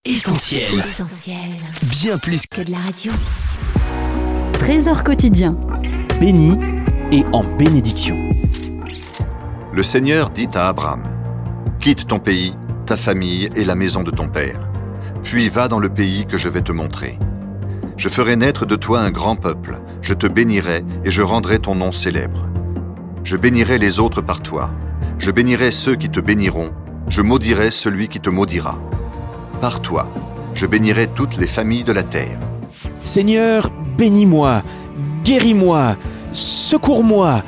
Essentiel. Bien plus que de la radio. Trésor quotidien. Béni et en bénédiction. Le Seigneur dit à Abraham : quitte ton pays, ta famille et la maison de ton père, puis va dans le pays que je vais te montrer. Je ferai naître de toi un grand peuple, je te bénirai et je rendrai ton nom célèbre. Je bénirai les autres par toi, je bénirai ceux qui te béniront, je maudirai celui qui te maudira. Par toi, je bénirai toutes les familles de la terre. Seigneur, bénis-moi, guéris-moi, secours-moi,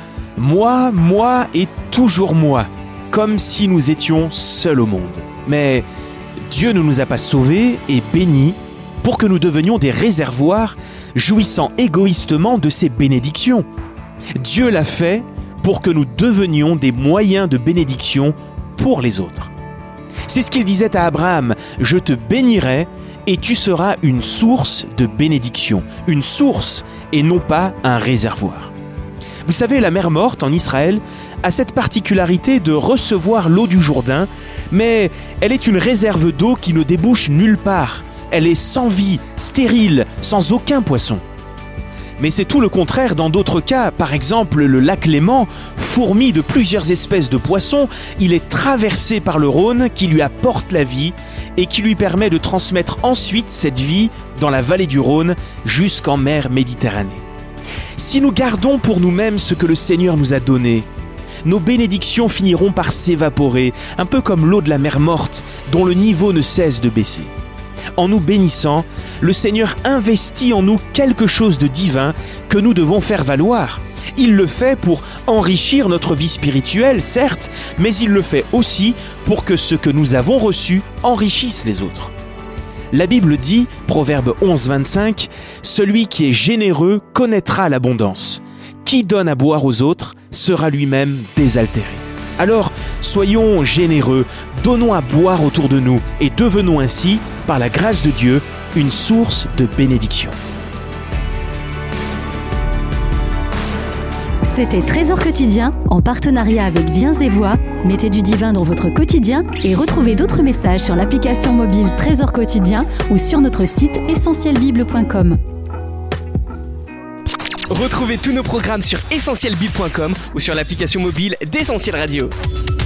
moi et toujours moi, comme si nous étions seuls au monde. Mais Dieu ne nous a pas sauvés et bénis pour que nous devenions des réservoirs jouissant égoïstement de ses bénédictions. Dieu l'a fait pour que nous devenions des moyens de bénédiction pour les autres. C'est ce qu'il disait à Abraham : je te bénirai et tu seras une source de bénédiction, une source et non pas un réservoir. Vous savez, la mer Morte en Israël a cette particularité de recevoir l'eau du Jourdain, mais elle est une réserve d'eau qui ne débouche nulle part. Elle est sans vie, stérile, sans aucun poisson. Mais c'est tout le contraire dans d'autres cas. Par exemple, le lac Léman, fourmi de plusieurs espèces de poissons, il est traversé par le Rhône qui lui apporte la vie et qui lui permet de transmettre ensuite cette vie dans la vallée du Rhône jusqu'en mer Méditerranée. Si nous gardons pour nous-mêmes ce que le Seigneur nous a donné, nos bénédictions finiront par s'évaporer, un peu comme l'eau de la mer Morte, dont le niveau ne cesse de baisser. En nous bénissant, le Seigneur investit en nous quelque chose de divin que nous devons faire valoir. Il le fait pour enrichir notre vie spirituelle, certes, mais il le fait aussi pour que ce que nous avons reçu enrichisse les autres. La Bible dit, Proverbe 11, 25, « Celui qui est généreux connaîtra l'abondance. Qui donne à boire aux autres sera lui-même désaltéré. » Alors, soyons généreux, donnons à boire autour de nous et devenons ainsi, par la grâce de Dieu, une source de bénédiction. C'était Trésor quotidien en partenariat avec Viens et Voix. Mettez du divin dans votre quotidien et retrouvez d'autres messages sur l'application mobile Trésor quotidien ou sur notre site essentielbible.com. Retrouvez tous nos programmes sur essentielbible.com ou sur l'application mobile d'Essentiel Radio.